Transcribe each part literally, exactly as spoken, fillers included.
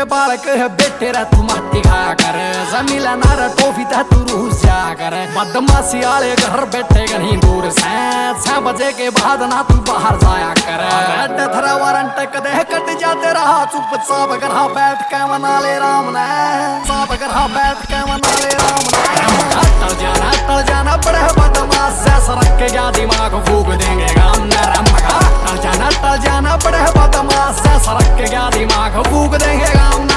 बालक है बेटे रे तू माटी खाया कर जमीला नार टोफी ता तू रूस जा कर बदमाशी आले घर बैठे कहीं दूर से छह बजे के बाद ना तू बाहर जाया कर अड्डा थरा वारंट कदे कट जाते रहा चुपचाप करहा बैठ के मना ले राम ने साफ करहा बैठ के मना ले राम ने टल जाना टल जाना बड़े बदमाश से सरक के जा दिमाग फूक देंगे गाम ने रमगा टल जाना टल जाना बड़े बदमाश से सरक के जा दिमाग फूक देंगे गाम ने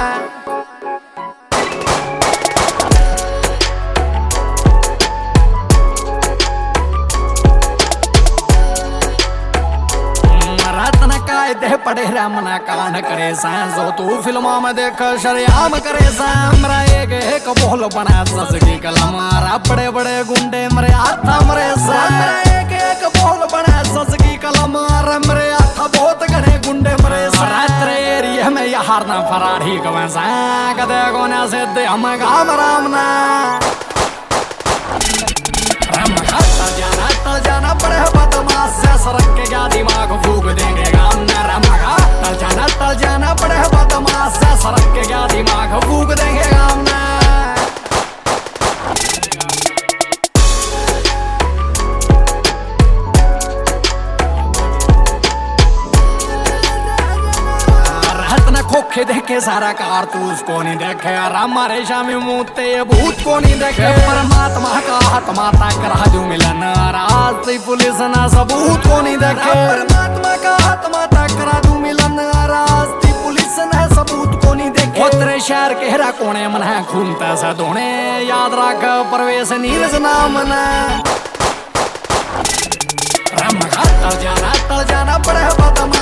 दे पड़े रमना कान करे जो तू फिल्मों में देख शरियाम करे मेरा एक एक बोल बना सस की कलम बड़े बड़े गुंडे मरे हाथा मरे एक एक बोल बना सस की कलम मरे हाथा बहुत घने गुंडे मरे रात्र एरिया में यार ना फरारी कवैसा कदे कोने से दे हम गाम राम ना जाना टल जाना बड़े बदमाश से सरक के जा दिमाग फूक देंगे गाम ने रमगा टल जाना टल जाना बड़े बदमाश से सरक के जा दिमाग फूक देंगे गाम ने खोखे देखे सारा कारतूस को नहीं देखे हमारे शामी मुँहते भूत को नहीं देखे परमात्मा का आत्मा तक राजू मिलन रास्ते पुलिस ना सबूत को नहीं देखे परमात्मा का आत्मा तक राजू मिलन रास्ते पुलिस ना सबूत को नहीं देखे तेरे शहर के हरा कोने मन है खून तैसा धोने याद रख परवेश नीरज नाम ने टल जाना टल जाना बड़े बदमाश